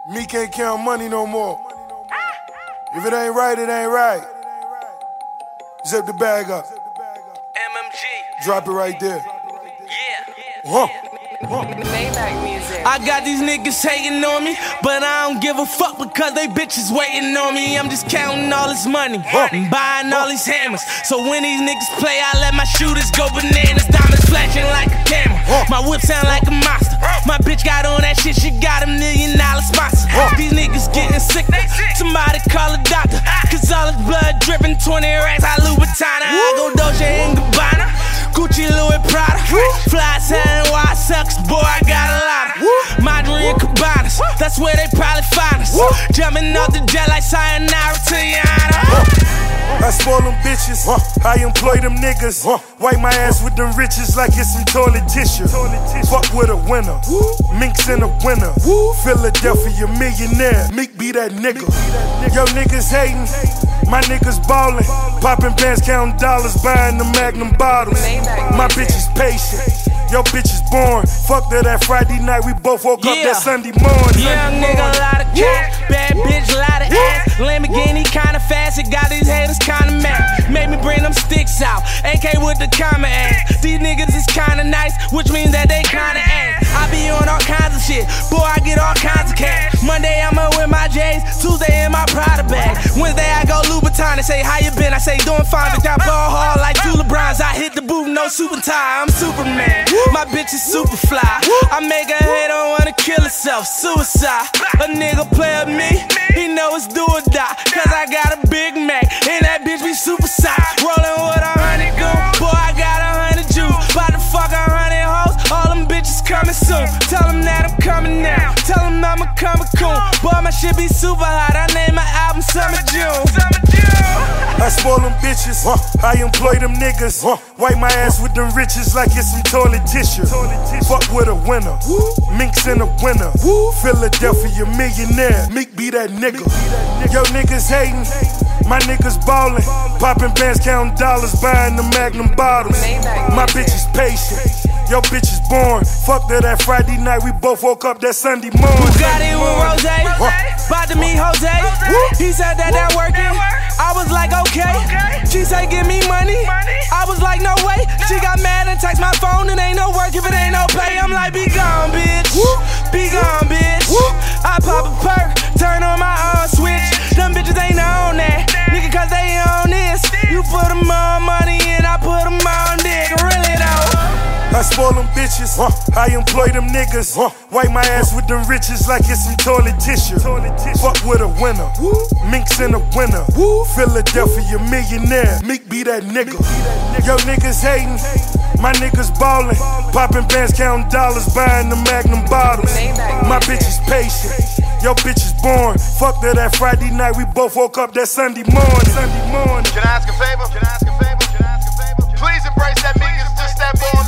Me can't count money no more. If it ain't right, it ain't right. Zip the bag up. MMG. Drop it right there. Yeah. Maybach music. I got these niggas hating on me, but I don't give a fuck because they bitches waiting on me. I'm just counting all this money and buying all these hammers. So when these niggas play, I let my shooters go bananas. Diamonds flashing like a camera. My whip sound like a monster. My bitch got on that shit, she got $1 million sponsor. These niggas getting sick, somebody call a doctor. Cause all this blood dripping, 20 racks, I Louboutana. I go Dolce and Gabbana, Gucci, Louis, Prada. Fly selling wild sucks, boy, I got a lot of Madrid and Cabanas, that's where they probably find us. Jumping off the jet like sayonara to Yana. I spoil them bitches, I employ them niggas. Wipe my ass with them riches like it's some toilet tissue. Fuck with a winner, Minks in a winner. Philadelphia millionaire, Meek be that nigga. Yo niggas hating, my niggas ballin'. Poppin' bands, counting dollars, buying the Magnum bottles. My bitch is patient, yo bitch is born. Fuck that Friday night, we both woke up that Sunday morning. Young nigga, lot of cash, bad bitch, lot of ass. Lamborghini kinda fast, it got these haters kinda mad. Made me bring them sticks out, AK with the comma ass. These niggas is kinda nice, which means that they kinda ass. I be on all kinds of shit, boy, I get all kinds of cash. Monday I'ma with my J's, Tuesday in my Prada bag. Wednesday I go Louboutin and say, how you been? I say, doing fine, bitch, I ball hard like two LeBrons. I hit the booth, no suit and tie, I'm Superman. My bitch is super fly. I make a hater wanna kill herself, suicide. A nigga play with me, he know it's do or die. Cause I got a Big Mac, and that bitch be super size. Rollin' with 100 goons, boy, I got 100 Jews. Bout to fuck 100 hoes, all them bitches coming soon. Tell them that I'm coming now, tell them I'ma come a coon. Boy, my shit be super hot, I name my album Summer June. I spoil them bitches, I employ them niggas. Wipe my ass with them riches like it's some toilet tissue. Fuck with a winner, Minks in a winner. Philadelphia millionaire, Meek be that nigga. Yo niggas hating, my niggas ballin'. Poppin' bands, counting dollars, buying the Magnum bottles. My bitch is patient, yo bitch is born. Fuck that Friday night, we both woke up that Sunday morning. Got it with Rose, bout to meet Jose. He said that working, I was like okay. She said give me money, I was like no way. She got mad and text my phone, and ain't no work if it ain't no pay. I'm like be gone bitch, be gone bitch. I pop a perk, turn on my own switch. Them bitches ain't on that, nigga, cause they on this. You put them on money and I put them on dick, really though. I spoil them bitches, I employ them niggas. Wipe my ass with them riches like it's some toilet tissue. Fuck with a winner, Minks in a winner. Philadelphia millionaire, Meek be that nigga. Yo niggas hating, my niggas ballin'. Poppin' bands, counting dollars, buying the Magnum bottles. My bitch is patient, yo bitch is born. Fuck that Friday night, we both woke up that Sunday morning. Can I ask a favor? Please embrace that niggas, just that boy.